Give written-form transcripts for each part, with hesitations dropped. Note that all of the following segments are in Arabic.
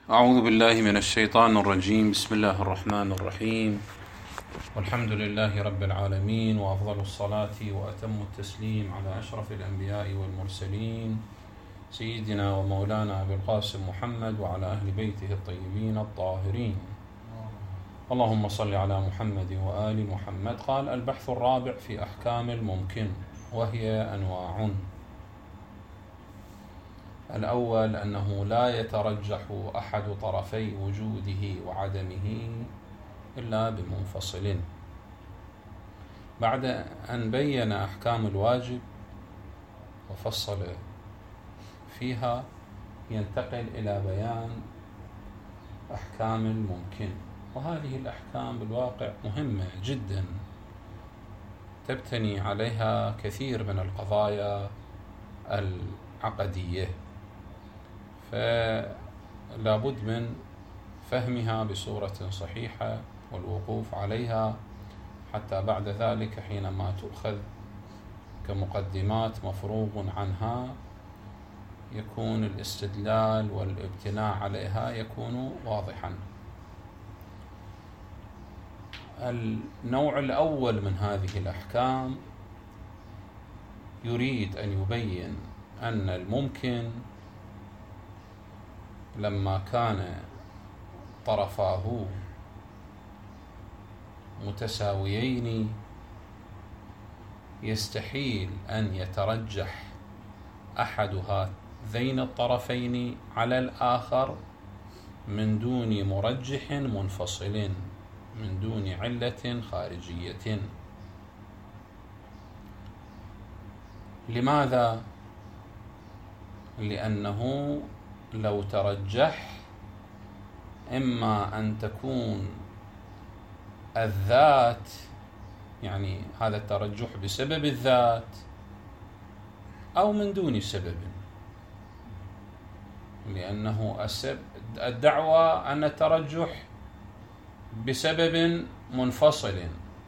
أعوذ بالله من الشيطان الرجيم. بسم الله الرحمن الرحيم، والحمد لله رب العالمين، وأفضل الصلاة وأتم التسليم على أشرف الأنبياء والمرسلين سيدنا ومولانا أبي القاسم محمد وعلى أهل بيته الطيبين الطاهرين. اللهم صل على محمد وآل محمد. قال: البحث الرابع في أحكام الممكن، وهي أنواع. الأول أنه لا يترجح أحد طرفي وجوده وعدمه إلا بمنفصل. بعد أن بين أحكام الواجب وفصل فيها، ينتقل إلى بيان أحكام الممكن. وهذه الأحكام بالواقع مهمة جدا، تبتني عليها كثير من القضايا العقدية، فلا بد من فهمها بصورة صحيحة والوقوف عليها، حتى بعد ذلك حينما تؤخذ كمقدمات مفروغ عنها يكون الاستدلال والابتناء عليها يكون واضحا. النوع الأول من هذه الأحكام يريد أن يبين أن الممكن لما كان طرفاه متساويين يستحيل أن يترجح أحد هذين الطرفين على الآخر من دون مرجح منفصل، من دون علة خارجية. لماذا؟ لأنه لو ترجح إما أن تكون الذات، يعني هذا الترجح بسبب الذات، أو من دون سبب، لأنه الدعوة أن الترجح بسبب منفصل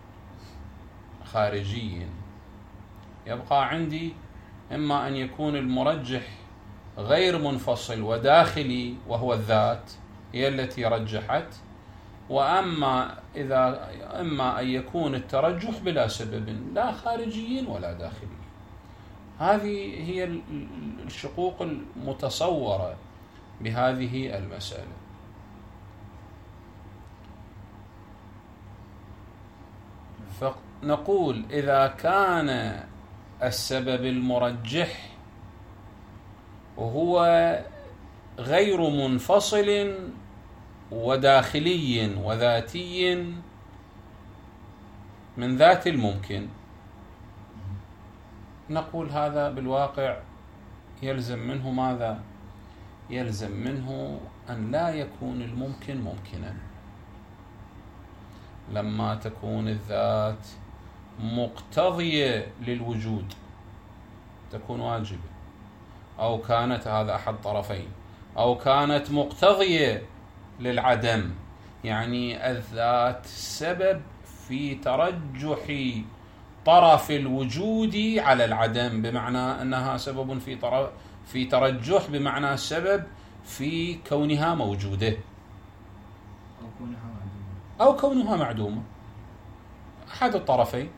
خارجي. يبقى عندي إما أن يكون المرجح غير منفصل وداخلي وهو الذات هي التي رجحت، وأما أن يكون الترجح بلا سبب، لا خارجي ولا داخلي. هذه هي الشقوق المتصورة بهذه المسألة. فنقول إذا كان السبب المرجح وهو غير منفصل وداخلي وذاتي من ذات الممكن، نقول هذا بالواقع يلزم منه ماذا؟ يلزم منه أن لا يكون الممكن ممكنا. لما تكون الذات مقتضية للوجود تكون واجبة، أو كانت هذا أحد طرفين، أو كانت مقتضية للعدم، يعني الذات سبب في ترجح طرف الوجود على العدم، بمعنى أنها سبب في ترجح، بمعنى سبب في كونها موجودة أو كونها معدومة، أحد الطرفين.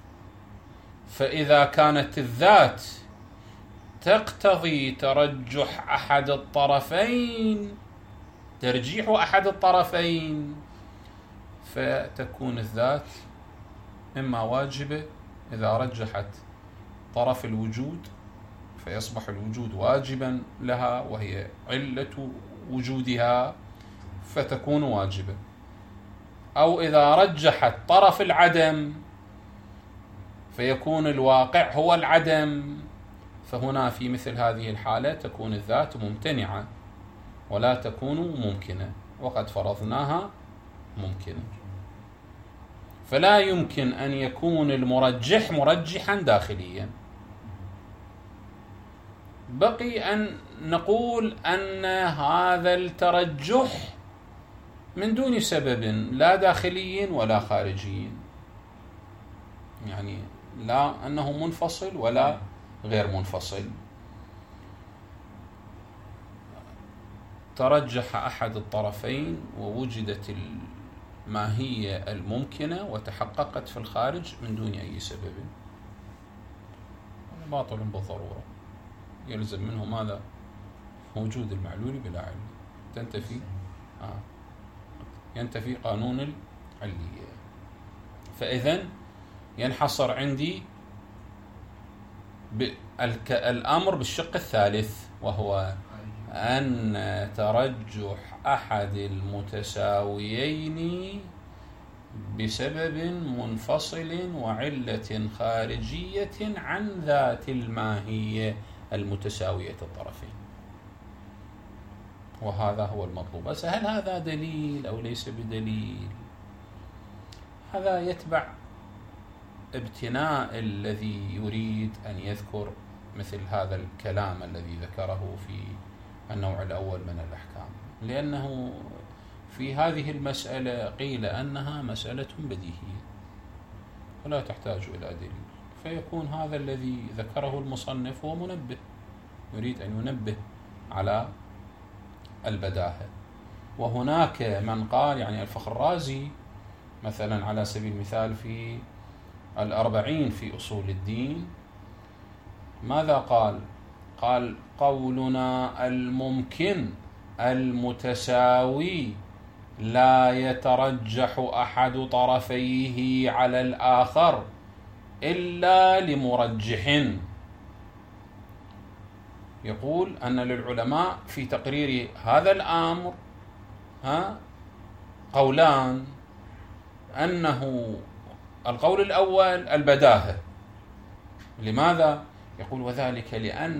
فإذا كانت الذات تقتضي ترجح أحد الطرفين، ترجيح أحد الطرفين، فتكون الذات إما واجبة إذا رجحت طرف الوجود فيصبح الوجود واجبا لها وهي علة وجودها فتكون واجبة، أو إذا رجحت طرف العدم فيكون الواقع هو العدم، فهنا في مثل هذه الحالة تكون الذات ممتنعة ولا تكون ممكنة، وقد فرضناها ممكنة. فلا يمكن أن يكون المرجح مرجحا داخليا. بقي أن نقول أن هذا الترجح من دون سبب، لا داخلي ولا خارجي، يعني لا أنه منفصل ولا غير منفصل. ترجح أحد الطرفين ووجدت الماهية الممكنة وتحققت في الخارج من دون أي سبب، باطل بالضرورة، يلزم منه ماذا؟ وجود المعلول بلا علة، ينتفي قانون العلية. فإذن ينحصر عندي الأمر بالشق الثالث، وهو أن ترجح أحد المتساويين بسبب منفصل وعلة خارجية عن ذات الماهية المتساوية الطرفين، وهذا هو المطلوب. بس هل هذا دليل أو ليس بدليل؟ هذا يتبع ابتناء الذي يريد أن يذكر مثل هذا الكلام الذي ذكره في النوع الأول من الأحكام، لأنه في هذه المسألة قيل أنها مسألة بديهية ولا تحتاج إلى دليل، فيكون هذا الذي ذكره المصنف هو منبه، يريد أن ينبه على البداهة. وهناك من قال، يعني الفخر الرازي مثلا على سبيل المثال في 40 في أصول الدين، ماذا قال؟ قال: قولنا الممكن المتساوي لا يترجح أحد طرفيه على الآخر إلا لمرجح. يقول أن للعلماء في تقرير هذا الأمر قولان، أنه القول الأول البداهة. لماذا؟ يقول: وذلك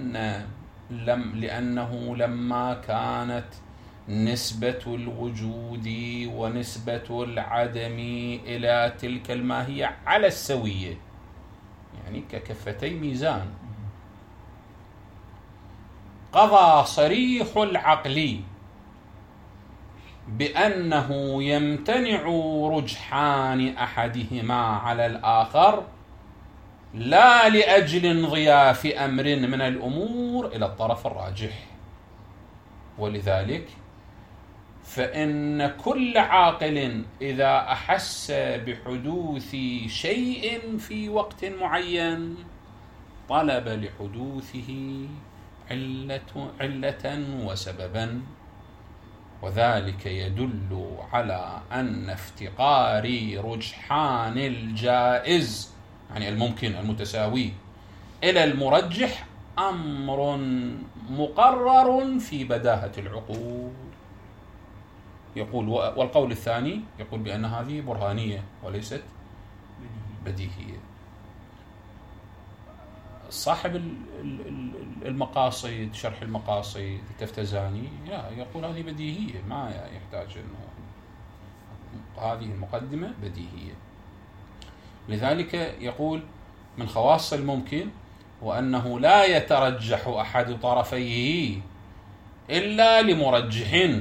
لأنه لما كانت نسبة الوجود ونسبة العدم إلى تلك الماهية على السوية، يعني ككفتي ميزان، قضى صريح العقل بأنه يمتنع رجحان أحدهما على الآخر لا لأجل انضياف أمر من الأمور إلى الطرف الراجح. ولذلك فإن كل عاقل إذا أحس بحدوث شيء في وقت معين طلب لحدوثه علة وسببا، وذلك يدل على أن افتقار رجحان الجائز، يعني الممكن المتساوي، إلى المرجح أمر مقرر في بداهة العقول. يقول: والقول الثاني يقول بأن هذه برهانية وليست بديهية. صاحب المقاصد، شرح المقاصد التفتزاني، يقول هذه بديهية، ما يحتاج أنه هذه المقدمة بديهية. لذلك يقول: من خواص الممكن وأنه لا يترجح أحد طرفيه إلا لمرجح،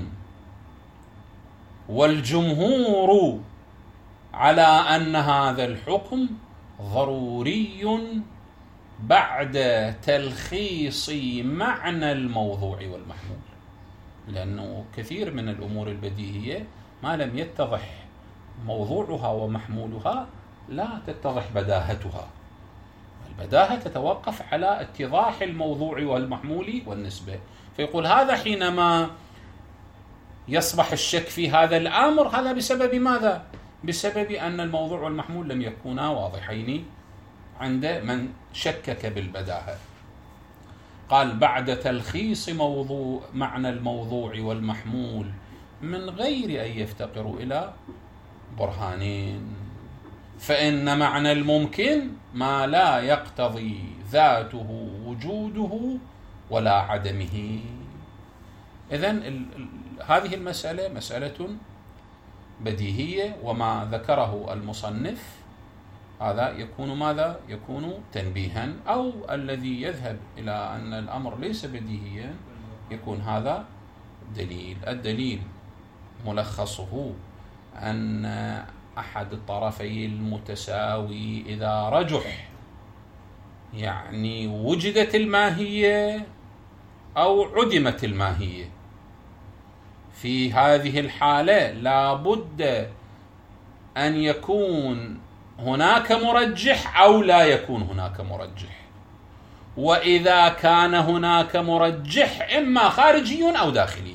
والجمهور على أن هذا الحكم ضروري بعد تلخيص معنى الموضوع والمحمول، لأنه كثير من الأمور البديهية ما لم يتضح موضوعها ومحمولها لا تتضح بداهتها. البداهة تتوقف على اتضاح الموضوع والمحمول والنسبة. فيقول هذا حينما يصبح الشك في هذا الأمر، هذا بسبب ماذا؟ بسبب أن الموضوع والمحمول لم يكونا واضحين عند من شكك بالبداهة. قال: بعد تلخيص معنى الموضوع والمحمول من غير أن يفتقروا إلى برهانين، فإن معنى الممكن ما لا يقتضي ذاته وجوده ولا عدمه. إذن هذه المسألة مسألة بديهية، وما ذكره المصنف هذا يكون ماذا؟ يكون تنبيها، أو الذي يذهب إلى أن الأمر ليس بديهيا يكون هذا دليل. الدليل ملخصه أن أحد الطرفي المتساوي إذا رجح، يعني وجدت الماهية أو عدمت الماهية، في هذه الحالة لا بد أن يكون هناك مرجح أو لا يكون هناك مرجح. وإذا كان هناك مرجح إما خارجي أو داخلي،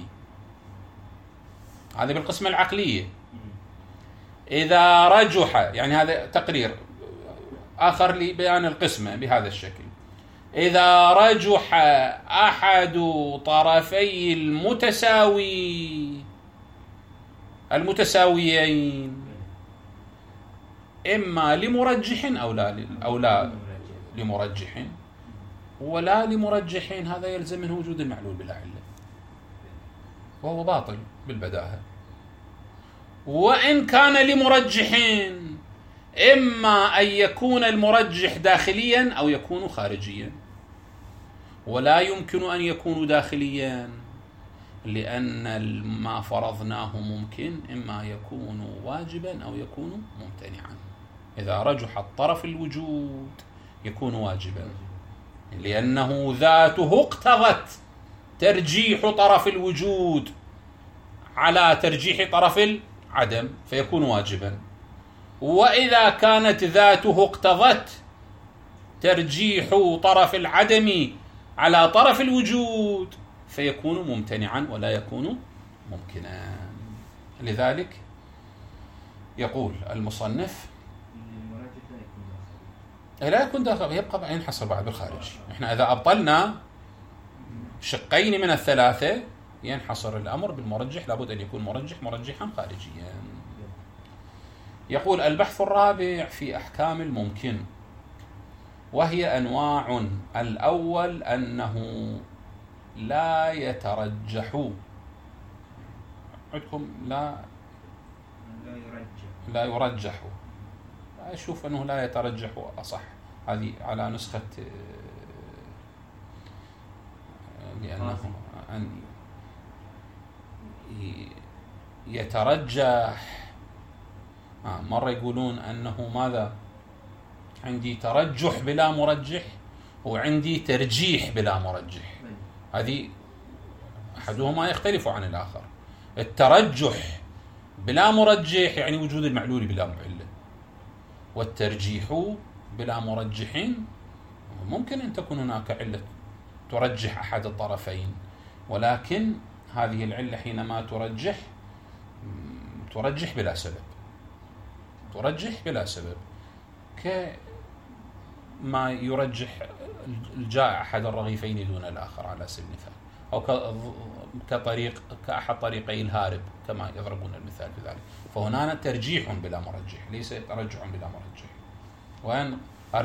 هذا بالقسمة العقلية. إذا رجح، يعني هذا تقرير آخر لبيان القسمة بهذا الشكل: إذا رجح أحد طرفي المتساويين إما لمرجح أو لا لمرجح، ولا لمرجح، هذا يلزم منه وجود المعلول بلا علة، وهو باطل بالبداهة. وإن كان لمرجح إما أن يكون المرجح داخليا أو يكون خارجيا، ولا يمكن أن يكون داخليا لأن ما فرضناه ممكن، إما يكون واجبا أو يكون ممتنعا. إذا رجح الطرف الوجود يكون واجبا لأنه ذاته اقتضت ترجيح طرف الوجود على ترجيح طرف العدم فيكون واجبا. وإذا كانت ذاته اقتضت ترجيح طرف العدم على طرف الوجود فيكون ممتنعا ولا يكون ممكنا. لذلك يقول المصنف لا يكون داخل، يبقى ينحصر بعد بالخارج. احنا إذا أبطلنا شقين من الثلاثة ينحصر الأمر بالمرجح، لابد أن يكون مرجحا خارجيا. يقول البحث الرابع في أحكام الممكن، وهي أنواع. الأول أنه لا يترجح، عندكم لا يرجح، أشوف أنه لا يترجح أصح، هذه على نسخة، لأنه أن يترجح. مرة يقولون أنه ماذا؟ عندي ترجح بلا مرجح وعندي ترجيح بلا مرجح، هذه أحدهما يختلف عن الآخر. الترجح بلا مرجح يعني وجود المعلول بلا معلة، والترجيح بلا مرجح ممكن أن تكون هناك علة ترجح أحد الطرفين، ولكن هذه العلة حينما ترجح بلا سبب، كما يرجح الجائع أحد الرغيفين دون الآخر على سبيل المثال، أو كأحد طريقي الهارب كما يضربون المثال في ذلك. فهنا ترجيح بلا مرجح، ليس ترجح بلا مرجح. وأن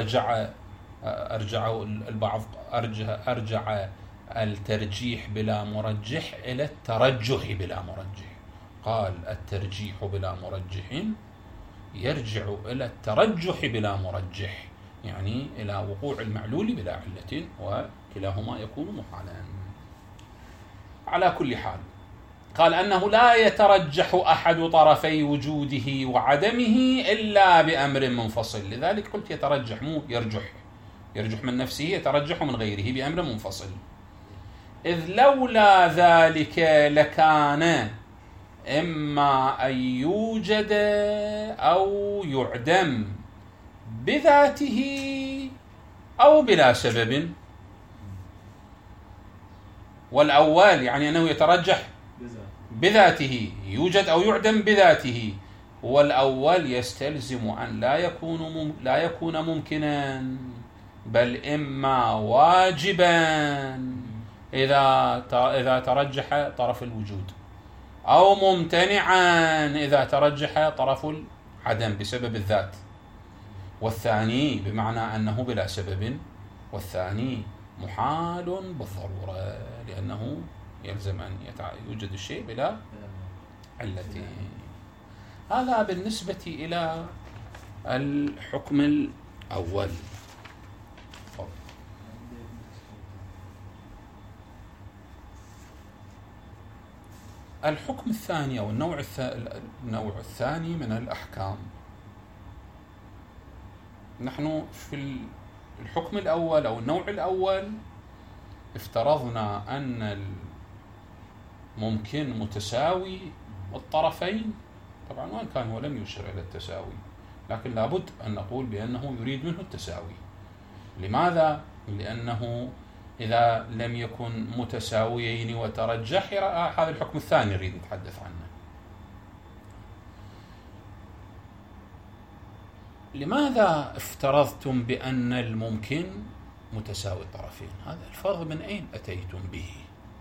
أرجع البعض أرجع الترجيح بلا مرجح إلى الترجح بلا مرجح، قال الترجيح بلا مرجح يرجع إلى الترجح بلا مرجح، يعني إلى وقوع المعلول بلا علة، وكلاهما يكون محالا. على كل حال قال أنه لا يترجح أحد طرفي وجوده وعدمه إلا بأمر منفصل. لذلك قلت يترجح، مو يرجح من نفسه، يترجح من غيره بأمر منفصل. إذ لولا ذلك لكان إما أن يوجد أو يعدم بذاته أو بلا سبب. والأول يعني أنه يترجح بذاته، يوجد أو يعدم بذاته، والأول يستلزم أن لا يكون ممكنا، بل إما واجبا إذا ترجح طرف الوجود، أو ممتنعا إذا ترجح طرف العدم بسبب الذات. والثاني بمعنى أنه بلا سبب، والثاني محال بالضرورة، لأنه يلزم أن يوجد الشيء بلا علة. هذا بالنسبة إلى الحكم الأول. الحكم الثاني أو النوع الثاني من الأحكام. نحن في الحكم الأول أو النوع الأول افترضنا أن ممكن متساوي الطرفين؟ طبعا وان كان هو لم يشر إلى التساوي، لكن لابد أن نقول بأنه يريد منه التساوي. لماذا؟ لأنه إذا لم يكن متساويين وترجح هذا الحكم الثاني نريد نتحدث عنه. لماذا افترضتم بأن الممكن متساوي الطرفين؟ هذا الفرض من أين أتيتم به؟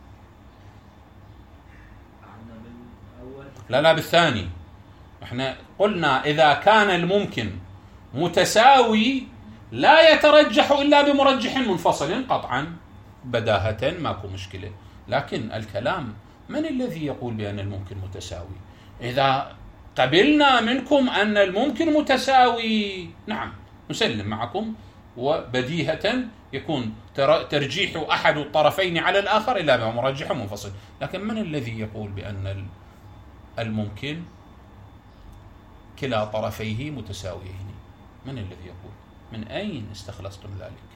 لا بالثاني. احنا قلنا إذا كان الممكن متساوي لا يترجح إلا بمرجح منفصل قطعا بداهة، ماكو مشكلة. لكن الكلام من الذي يقول بأن الممكن متساوي؟ إذا قبلنا منكم أن الممكن متساوي، نعم نسلم معكم، وبديهة يكون ترجيح أحد الطرفين على الآخر إلا بمرجح منفصل. لكن من الذي يقول بأن الممكن كلا طرفيه متساويين؟ من الذي يقول؟ من أين استخلصتم ذلك؟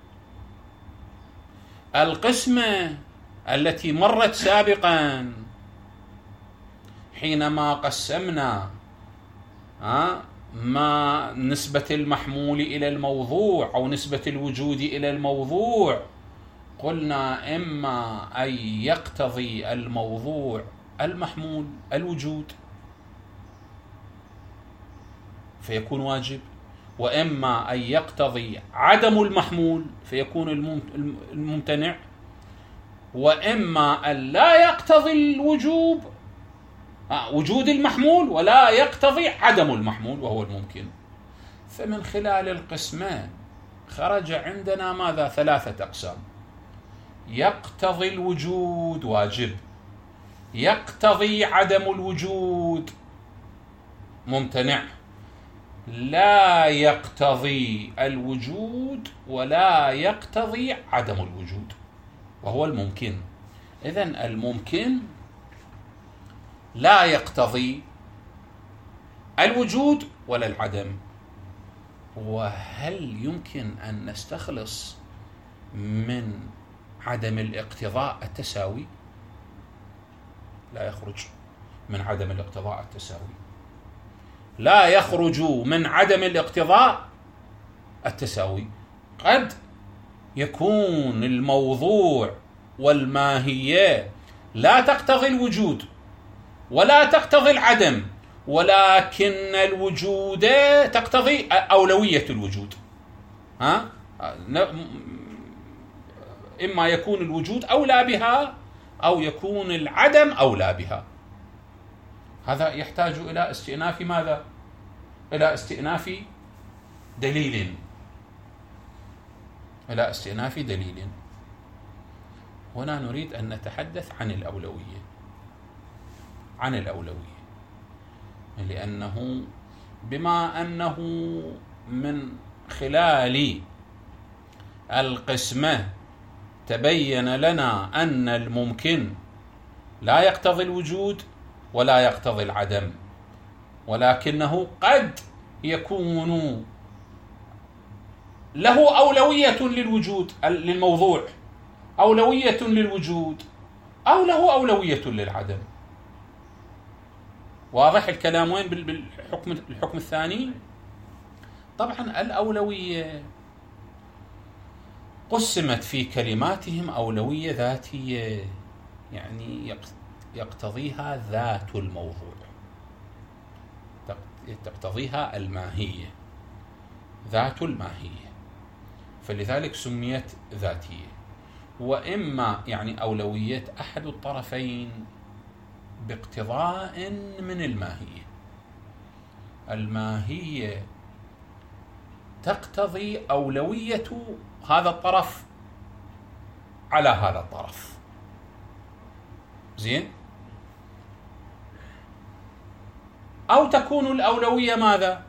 القسمة التي مرت سابقا حينما قسمنا ما نسبة المحمول إلى الموضوع أو نسبة الوجود إلى الموضوع، قلنا إما أن يقتضي الموضوع المحمول الوجود فيكون واجب، وإما أن يقتضي عدم المحمول فيكون الممتنع، وإما أن لا يقتضي الوجوب وجود المحمول ولا يقتضي عدم المحمول وهو الممكن. فمن خلال القسمان خرج عندنا ماذا؟ 3 أقسام: يقتضي الوجود واجب، يقتضي عدم الوجود ممتنع، لا يقتضي الوجود ولا يقتضي عدم الوجود وهو الممكن. إذن الممكن لا يقتضي الوجود ولا العدم. وهل يمكن أن نستخلص من عدم الاقتضاء التساوي؟ لا يخرج من عدم الاقتضاء التساوي، لا يخرج من عدم الاقتضاء التساوي. قد يكون الموضوع والماهية لا تقتضي الوجود ولا تقتضي العدم، ولكن الوجود تقتضي أولوية الوجود. إما يكون الوجود أولى بها أو يكون العدم أولى بها. هذا يحتاج إلى استئناف ماذا؟ إلى استئناف دليل، إلى استئناف دليل. هنا نريد أن نتحدث عن الأولوية، عن الأولوية، لأنه بما أنه من خلال القسمة تبين لنا أن الممكن لا يقتضي الوجود ولا يقتضي العدم، ولكنه قد يكون له أولوية للوجود للموضوع، أولوية للوجود، أو له أولوية للعدم. واضح الكلام وين بالحكم الثاني؟ طبعا الأولوية قسمت في كلماتهم أولوية ذاتية، يعني يقتضيها ذات الموضوع، تقتضيها الماهية، ذات الماهية، فلذلك سميت ذاتية. وإما يعني أولوية أحد الطرفين باقتضاء من الماهية، الماهية تقتضي أولوية هذا الطرف على هذا الطرف. زين؟ أو تكون الأولوية ماذا؟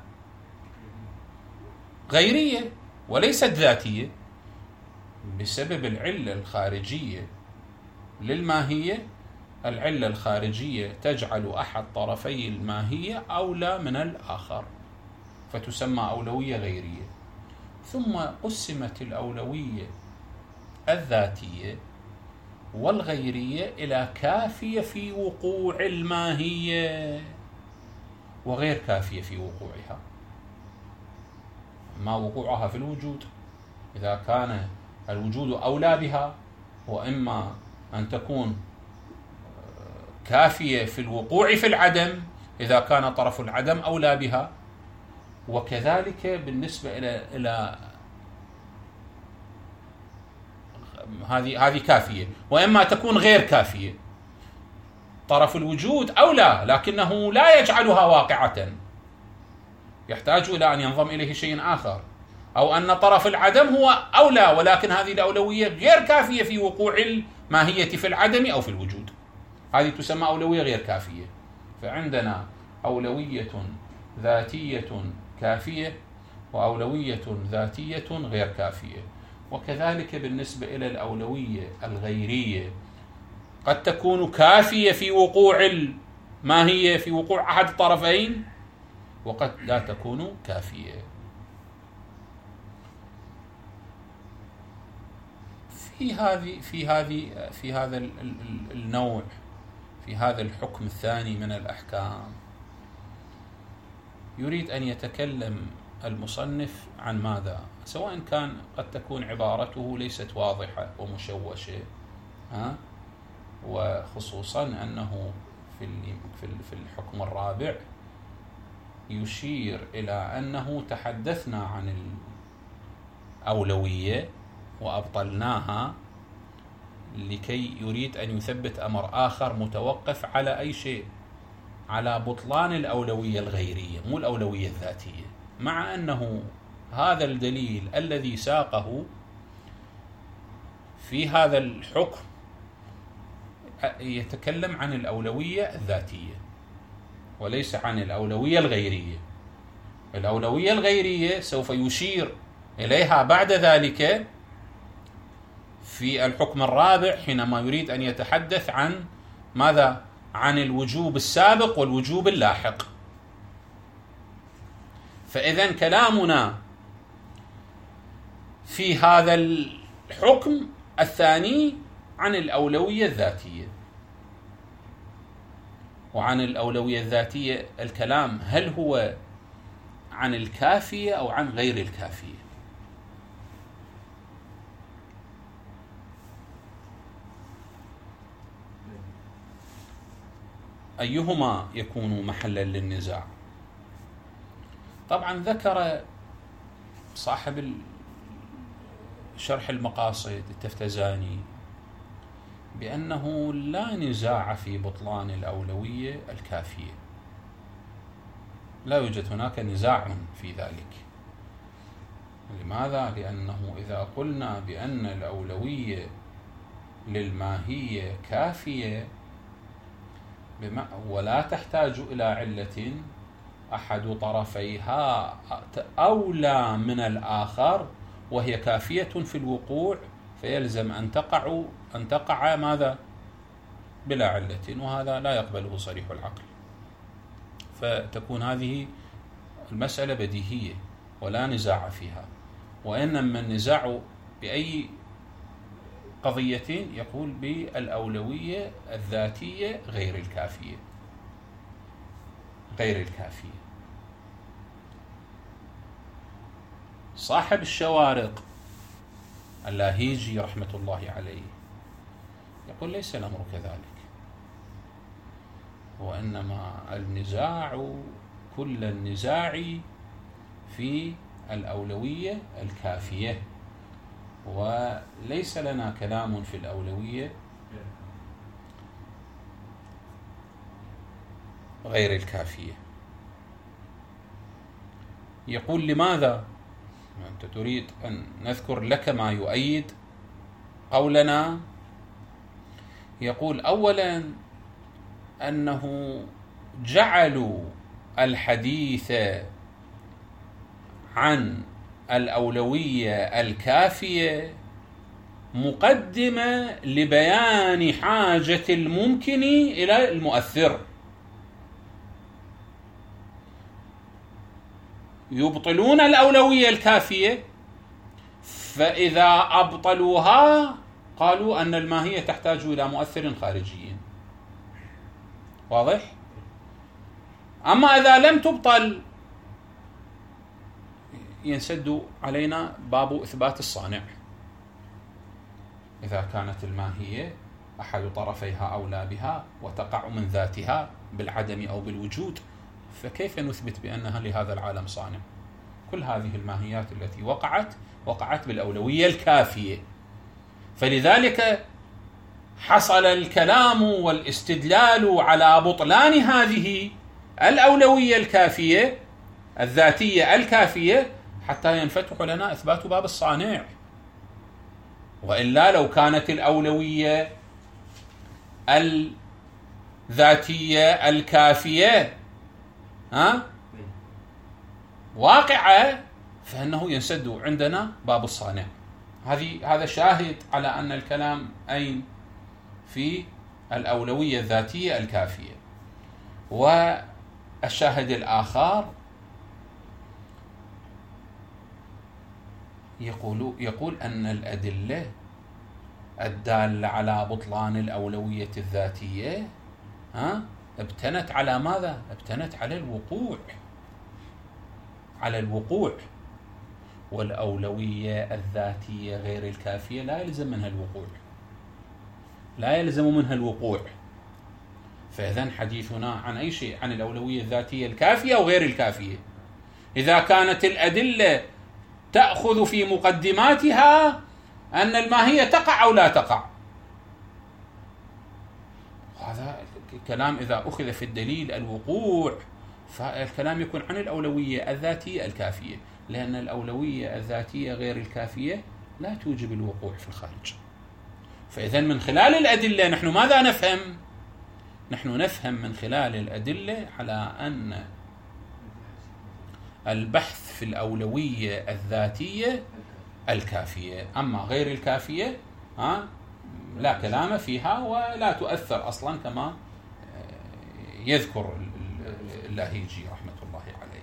غيرية وليست ذاتية، بسبب العلة الخارجية للماهية. العلة الخارجية تجعل أحد طرفي الماهية أولى من الآخر، فتسمى أولوية غيرية. ثم قسمت الأولوية الذاتية والغيرية إلى كافية في وقوع الماهية وغير كافية في وقوعها. ما وقوعها في الوجود إذا كان الوجود أولى بها، وإما أن تكون كافية في الوقوع في العدم إذا كان طرف العدم أولى بها، وكذلك بالنسبة إلى هذه كافية، وإما تكون غير كافية. طرف الوجود أولى لكنه لا يجعلها واقعة، يحتاج إلى أن ينضم إليه شيء آخر، أو أن طرف العدم هو أولى ولكن هذه الأولوية غير كافية في وقوع الماهية في العدم أو في الوجود، هذه تسمى أولوية غير كافية. فعندنا أولوية ذاتية كافية وأولوية ذاتية غير كافية. وكذلك بالنسبة إلى الأولوية الغيرية قد تكون كافية في وقوع الماهية في وقوع أحد الطرفين، وقد لا تكون كافية. في هذا النوع، في هذا الحكم الثاني من الأحكام، يريد أن يتكلم المصنف عن ماذا؟ سواء كان قد تكون عبارته ليست واضحة ومشوشة، وخصوصا أنه في الحكم الرابع يشير إلى أنه تحدثنا عن الأولوية وأبطلناها لكي يريد أن يثبت أمر آخر متوقف على أي شيء، على بطلان الأولوية الغيرية مو الأولوية الذاتية، مع أنه هذا الدليل الذي ساقه في هذا الحكم يتكلم عن الأولوية الذاتية وليس عن الأولوية الغيرية. الأولوية الغيرية سوف يشير إليها بعد ذلك في الحكم الرابع حينما يريد أن يتحدث عن ماذا؟ عن الوجوب السابق والوجوب اللاحق. فإذن كلامنا في هذا الحكم الثاني عن الأولوية الذاتية. وعن الأولوية الذاتية الكلام هل هو عن الكافية أو عن غير الكافية؟ أيهما يكون محلا للنزاع؟ طبعا ذكر صاحب شرح المقاصد التفتزاني بأنه لا نزاع في بطلان الأولوية الكافية، لا يوجد هناك نزاع في ذلك. لماذا؟ لأنه إذا قلنا بأن الأولوية للماهية كافية ولا تحتاج إلى علة أحد طرفيها أولى من الآخر وهي كافية في الوقوع، فيلزم أن تقع ماذا؟ بلا علة، وهذا لا يقبله صريح العقل. فتكون هذه المسألة بديهية ولا نزاع فيها. وإنما النزاع بأي قضية يقول بالأولوية الذاتية غير الكافية. صاحب الشوارق اللاهيجي رحمة الله عليه يقول ليس الأمر كذلك، وإنما النزاع كل النزاع في الأولوية الكافية، وليس لنا كلام في الأولوية غير الكافية. يقول لماذا؟ أنت تريد أن نذكر لك ما يؤيد قولنا. يقول أولا أنه جعلوا الحديث عن الأولوية الكافية مقدمة لبيان حاجة الممكن إلى المؤثر. يبطلون الأولوية الكافية، فإذا أبطلوها قالوا أن الماهية تحتاج إلى مؤثر خارجي. واضح؟ أما إذا لم تبطل ينسد علينا باب إثبات الصانع. إذا كانت الماهية أحد طرفيها أولى بها وتقع من ذاتها بالعدم أو بالوجود، فكيف نثبت بأنها لهذا العالم صانع؟ كل هذه الماهيات التي وقعت بالأولوية الكافية. فلذلك حصل الكلام والاستدلال على بطلان هذه الأولوية الكافية الذاتية الكافية حتى ينفتح لنا إثبات باب الصانع. وإلا لو كانت الأولوية الذاتية الكافية واقعة فإنه ينسد عندنا باب الصانع. هذا شاهد على أن الكلام أين في الأولوية الذاتية الكافية. والشاهد الآخر يقول أن الأدلة الدالة على بطلان الأولوية الذاتية ابتنت على ماذا؟ ابتنت على الوقوع. والأولوية الذاتية غير الكافية لا يلزم منها الوقوع. فإذن حديثنا عن أي شيء؟ عن الأولوية الذاتية الكافية أو غير الكافية. إذا كانت الأدلة تأخذ في مقدماتها أن الماهية تقع أو لا تقع، هذا الكلام إذا أخذ في الدليل الوقوع فالكلام يكون عن الأولوية الذاتية الكافية، لأن الأولوية الذاتية غير الكافية لا توجب الوقوع في الخارج. فإذن من خلال الأدلة نحن ماذا نفهم؟ نحن نفهم من خلال الأدلة على أن البحث في الأولوية الذاتية الكافية، أما غير الكافية لا كلام فيها ولا تؤثر أصلا كما يذكر اللاهيجي رحمة الله عليه.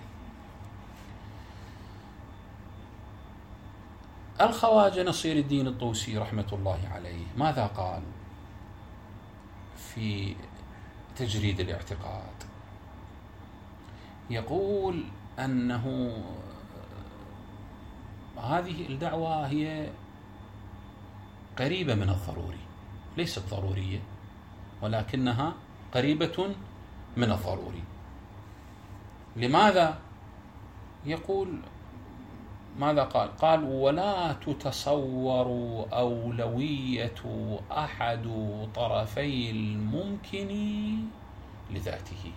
الخواجة نصير الدين الطوسي رحمة الله عليه ماذا قال في تجريد الاعتقاد؟ يقول أنه هذه الدعوة هي قريبة من الضروري، ليست ضرورية ولكنها قريبة من الضروري. لماذا؟ يقول ماذا قال؟ قال: ولا تتصور أولوية أحد طرفي الممكن لذاته.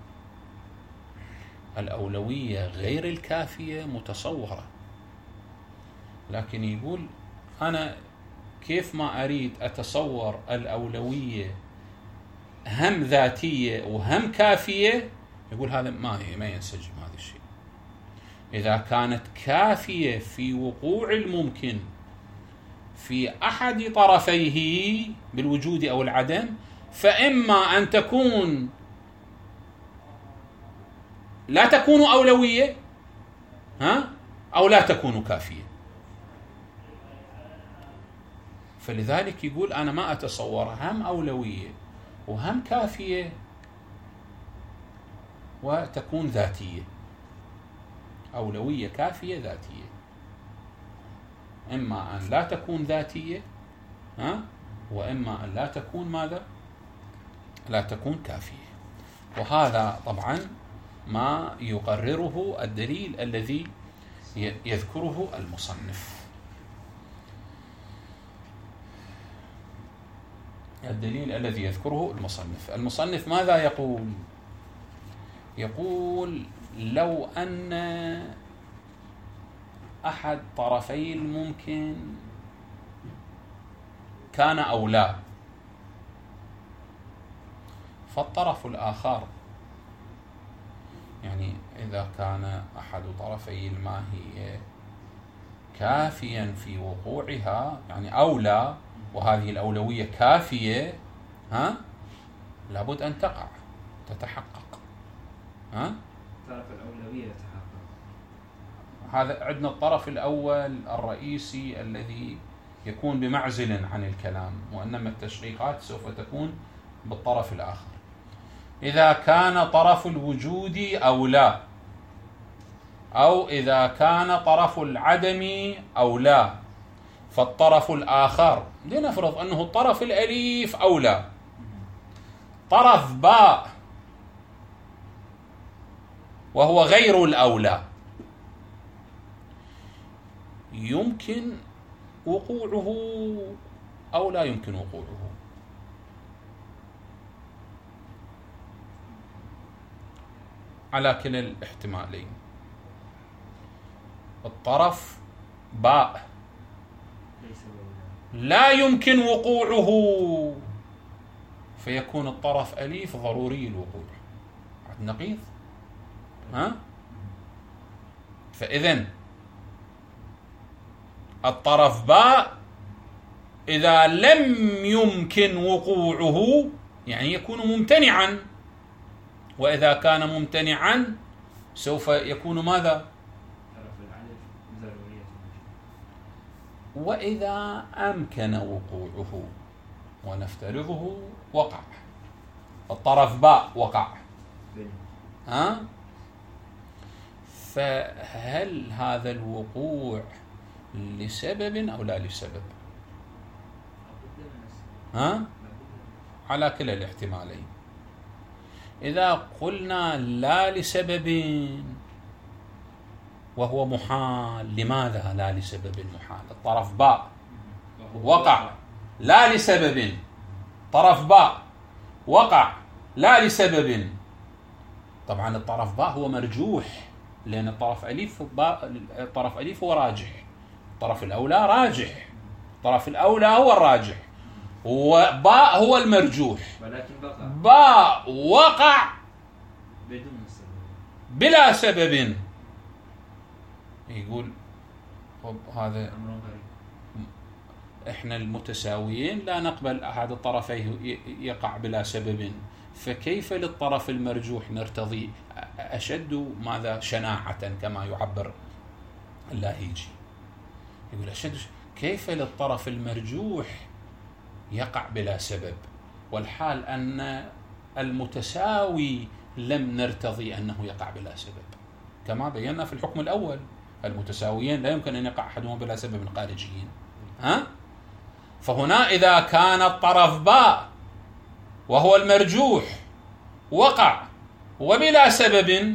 الأولوية غير الكافية متصورة، لكن يقول أنا كيف ما أريد أتصور الأولوية هم ذاتية وهم كافية، يقول هذا ما ينسجم هذا الشيء. إذا كانت كافية في وقوع الممكن في أحد طرفيه بالوجود أو العدم، فإما أن تكون لا تكون أولوية أو لا تكون كافية. فلذلك يقول أنا ما أتصور هم أولوية وهم كافية وتكون ذاتية، أولوية كافية ذاتية، إما أن لا تكون ذاتية وإما أن لا تكون ماذا؟ لا تكون كافية. وهذا طبعا ما يقرره الدليل الذي يذكره المصنف. الدليل الذي يذكره المصنف ماذا يقول؟ يقول: لو أن أحد طرفي الممكن كان أولى، فالطرف الآخر، يعني إذا كان أحد طرفي الماهية كافيا في وقوعها، يعني أولى، وهذه الأولوية كافية، لابد أن تتحقق. طرف الأولوية يتحقق. هذا عندنا الطرف الأول الرئيسي الذي يكون بمعزل عن الكلام، وإنما التشقيقات سوف تكون بالطرف الآخر. إذا كان طرف الوجود أو لا، أو إذا كان طرف العدم أو لا، فالطرف الآخر لنفرض أنه الطرف الأليف أو لا، طرف باء وهو غير الأولى، يمكن وقوعه أو لا يمكن وقوعه. على كلا الاحتمالين. الطرف باء لا يمكن وقوعه، فيكون الطرف أليف ضروري الوقوع. نقيض. فإذن الطرف باء إذا لم يمكن وقوعه يعني يكون ممتنعا، وإذا كان ممتنعا سوف يكون ماذا؟ وإذا أمكن وقوعه، ونفترضه وقع، الطرف باء وقع، فهل هذا الوقوع لسبب أو لا لسبب؟ على كلا الاحتمالين. إذا قلنا لا لسبب وهو محال، لماذا لا لسبب محال؟ الطرف باء وقع لا لسبب، طرف باء وقع لا لسبب. طبعا الطرف باء هو مرجوح، لأن الطرف أليف الطرف أليف هو راجح، الطرف الأولى راجح، الطرف الأولى هو الراجح، وباء هو المرجوح. ولكن باء وقع بدون سبب بلا سبب. يقول هذا أمر غريب، احنا المتساويين لا نقبل أحد الطرفين يقع بلا سبب، فكيف للطرف المرجوح نرتضي أشد ماذا شناعة كما يعبر اللاهيجي؟ يقول أشد، كيف للطرف المرجوح يقع بلا سبب، والحال أن المتساوي لم نرتضي أنه يقع بلا سبب، كما بينا في الحكم الأول المتساويين لا يمكن أن يقع أحدهما بلا سبب خارجيين. فهنا إذا كان الطرف باء وهو المرجوح وقع وبلا سبب،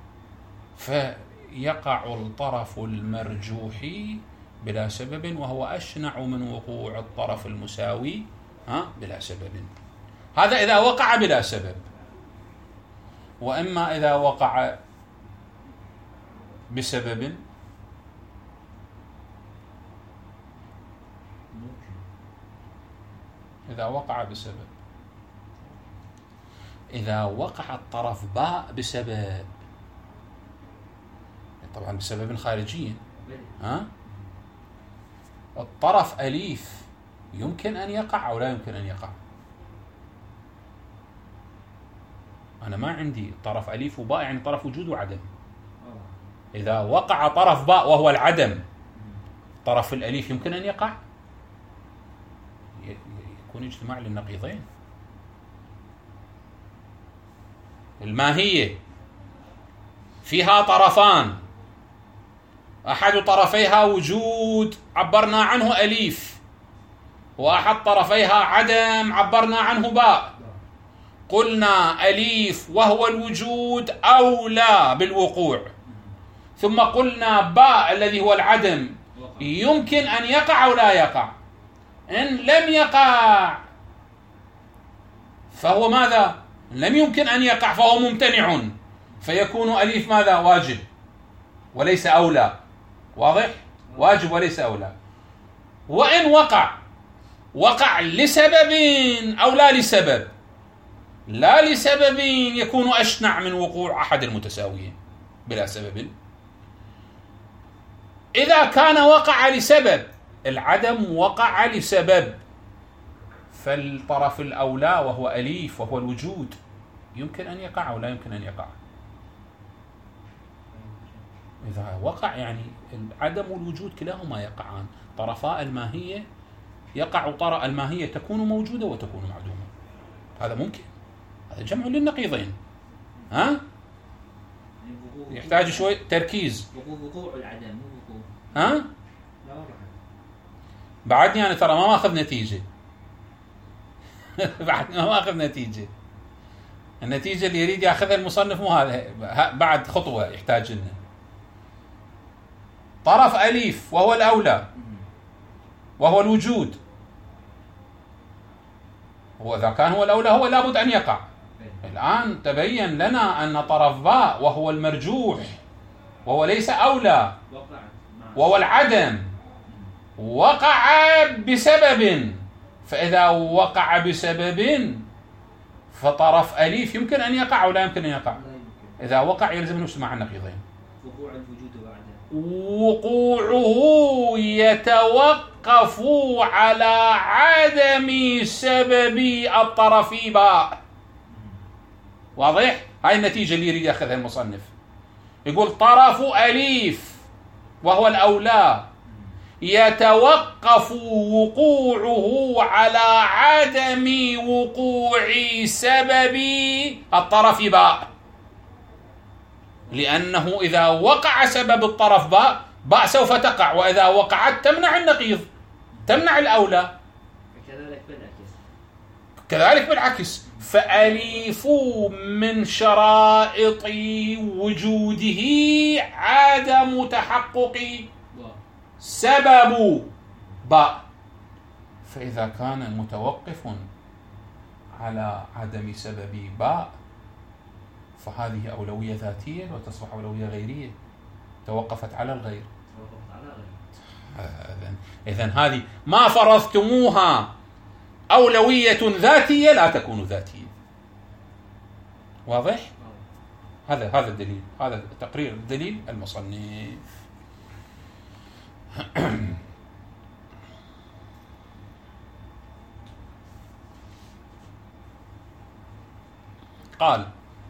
فيقع الطرف المرجوح بلا سبب، وهو أشنع من وقوع الطرف المساوي بلا سبب. هذا إذا وقع بلا سبب. وإما إذا وقع بسبب، إذا وقع بسبب، إذا وقع الطرف باء بسبب، طبعا بسبب خارجي، الطرف أليف يمكن أن يقع أو لا يمكن أن يقع؟ أنا ما عندي طرف أليف وباء، يعني طرف وجود وعدم. إذا وقع طرف باء وهو العدم، طرف الأليف يمكن أن يقع؟ يكون اجتماع للنقيضين. الماهية فيها طرفان، أحد طرفيها وجود عبرنا عنه أليف، وأحد طرفيها عدم عبرنا عنه باء. قلنا أليف وهو الوجود أولى بالوقوع، ثم قلنا باء الذي هو العدم يمكن أن يقع أو لا يقع. إن لم يقع فهو ماذا؟ لم يمكن أن يقع فهو ممتنع، فيكون أليف ماذا؟ واجب وليس أولى. واضح؟ واجب وليس أولى. وإن وقع لسبب أو لا لسبب، لا لسبب يكون أشنع من وقوع أحد المتساويين بلا سبب. إذا كان وقع لسبب، العدم وقع لسبب، فالطرف الأولى وهو أليف وهو الوجود يمكن أن يقع أو لا يمكن أن يقع؟ إذا وقع يعني العدم والوجود كلاهما يقعان. طرفاء الماهية يقع طرف الماهية تكون موجودة وتكون معدومة. هذا ممكن، هذا جمع للنقيضين. ها؟ يحتاج شوي تركيز. وقوع العدم مو وقوع. ها؟ لا والله. بعدني أنا ترى ما أخذ نتيجة. بعدني ما أخذ نتيجة. النتيجة اللي يريد يأخذها المصنف مو هذا، بعد خطوة يحتاج لنا. طرف أليف وهو الأولى وهو الوجود، وإذا كان هو الأولى هو لابد أن يقع. الآن تبين لنا أن طرف باء وهو المرجوح وهو ليس أولى وهو العدم وقع بسبب، فإذا وقع بسبب فطرف أليف يمكن أن يقع ولا يمكن أن يقع. إذا وقع يلزم نفسه مع النقيضين. وقوع الوجود وعدم وقوعه يتوقف على عدم سبب الطرف باء. واضح؟ هاي النتيجة اللي يريد يأخذها المصنف. يقول طرف أليف وهو الأولى يتوقف وقوعه على عدم وقوع سبب الطرف باء، لأنه إذا وقع سبب الطرف باء سوف تقع، وإذا وقعت تمنع النقيض، تمنع الأولى. كذلك بالعكس. فأليف من شرائط وجوده عدم تحقق سبب باء، فإذا كان متوقف على عدم سبب باء فهذه أولوية ذاتية وتصبح أولوية غيرية، توقفت على الغير. إذن هذه ما فرضتموها أولوية ذاتية لا تكون ذاتية. واضح؟ هذا الدليل، هذا تقرير الدليل المصنف. قال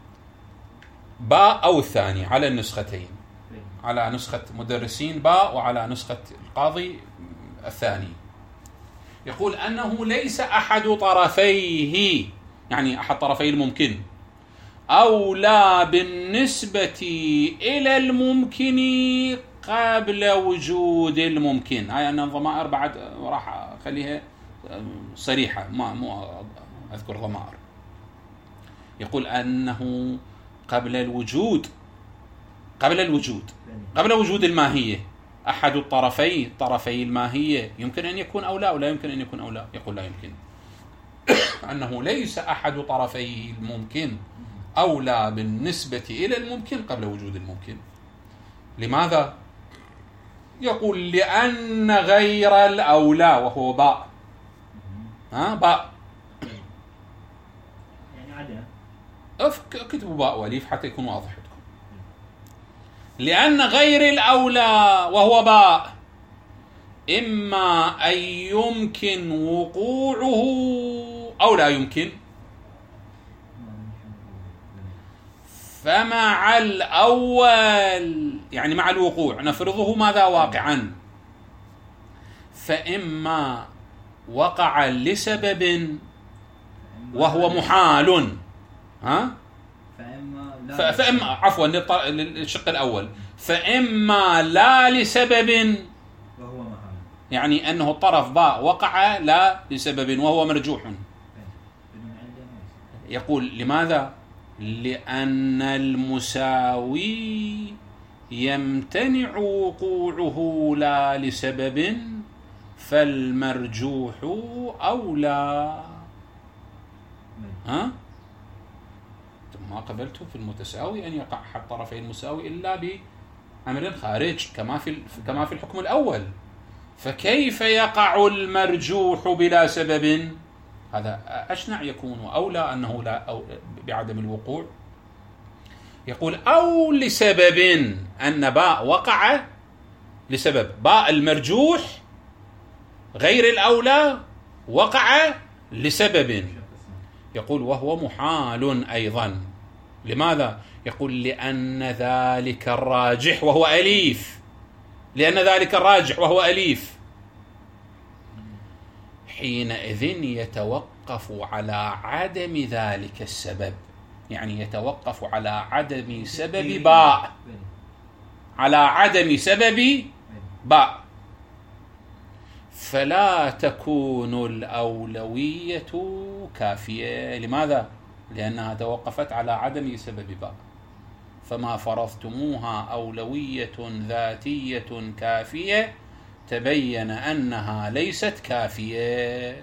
باء أو الثاني على النسختين، على نسخة مدرسين باء وعلى نسخة القاضي الثاني. يقول أنه ليس أحد طرفيه، يعني أحد طرفي الممكن، أولى بالنسبة إلى الممكن قبل وجود الممكن. هاي أن الضمائر بعد راح أخليها صريحة، مو أذكر ضمائر. يقول أنه قبل الوجود، قبل وجود الماهية، أحد الطرفي الماهية يمكن أن يكون أولى ولا يمكن أن يكون أولى. يقول لا يمكن. أنه ليس أحد طرفي الممكن أولى بالنسبة إلى الممكن قبل وجود الممكن. لماذا؟ يقول لأن غير الأولى وهو باء، باء يعني عدم، اكتبوا باء وليف حتى يكون واضح لكم. لأن غير الأولى وهو باء إما أن يمكن وقوعه أو لا يمكن، فمع الأول يعني مع الوقوع نفرضه ماذا واقعا، فإما وقع لسبب وهو محال، فإما عفوا للشق الأول، فإما لا لسبب وهو محال، يعني أنه الطرف باء وقع لا لسبب وهو مرجوح. يقول لماذا؟ لأن المساوي يمتنع وقوعه لا لسبب فالمرجوح أولى. ما قبلتم في المتساوي أن يقع أحد طرفي المساوي إلا بأمر خارج كما في الحكم الأول، فكيف يقع المرجوح بلا سبب؟ هذا أشنع يكون أولى أنه لا أو بعدم الوقوع. يقول أو لسبب، أن باء وقع لسبب، باء المرجوح غير الأولى وقع لسبب. يقول وهو محال أيضا لماذا؟ يقول لأن ذلك الراجح وهو أليف، لأن ذلك الراجح وهو أليف، حينئذ يتوقف على عدم ذلك السبب، يعني يتوقف على عدم سبب باء، على عدم سبب باء، فلا تكون الأولوية كافية. لماذا؟ لأنها توقفت على عدم سبب باء، فما فرضتموها أولوية ذاتية كافية تبين أنها ليست كافية.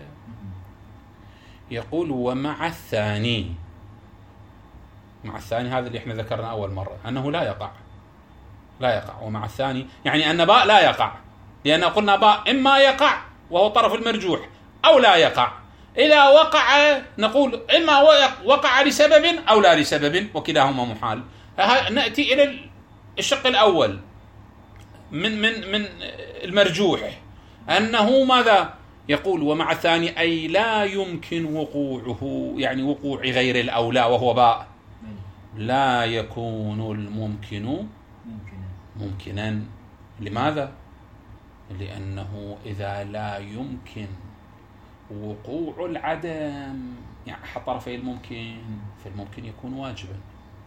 يقول ومع الثاني، مع الثاني هذا اللي احنا ذكرنا أول مرة أنه لا يقع، لا يقع. ومع الثاني يعني أن باء لا يقع، لأن قلنا باء إما يقع وهو طرف المرجوح أو لا يقع. إذا وقع نقول إما وقع لسبب أو لا لسبب، وكلاهما محال. نأتي إلى الشق الأول من المرجوح، أنه ماذا؟ يقول ومع الثاني أي لا يمكن وقوعه، يعني وقوع غير الأولى وهو باء، لا يكون الممكن ممكنا. لماذا؟ لأنه إذا لا يمكن وقوع العدم، يعني أحد طرفي الممكن، فالممكن يكون واجبا.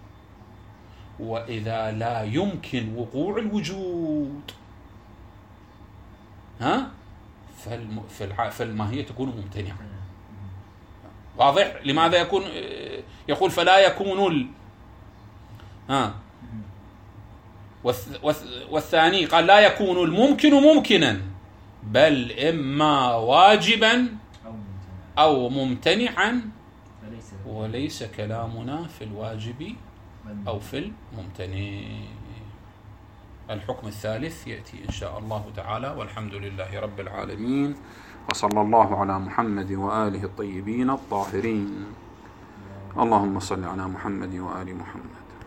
وإذا لا يمكن وقوع الوجود فالماهية تكون ممتنعة. واضح؟ لماذا يكون؟ يقول فلا يكون والثاني قال لا يكون الممكن ممكنا، بل إما واجبا أو ممتنعا، وليس كلامنا في الواجب أو في الممتنع. الحكم الثالث يأتي إن شاء الله تعالى، والحمد لله رب العالمين، وصلى الله على محمد وآله الطيبين الطاهرين. اللهم صل على محمد وآل محمد.